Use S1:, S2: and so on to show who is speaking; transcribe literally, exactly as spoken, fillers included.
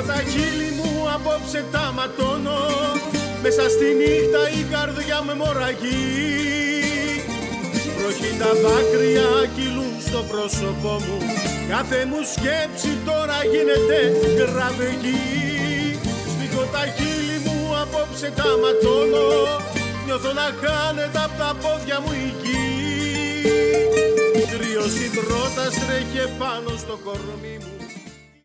S1: τα χείλη μου απόψε τα ματώνω, μέσα στη νύχτα η καρδιά με μοραγεί. Βροχή τα δάκρυα κυλούν στο πρόσωπό μου, κάθε μου σκέψη τώρα γίνεται κραυγή. Σφίγγω τα χείλη μου απόψε τα ματώνω, νιώθω να χάνεται απ' τα πόδια μου η γη. Κρύος υδρότας τρέχει πάνω στο κορμί μου.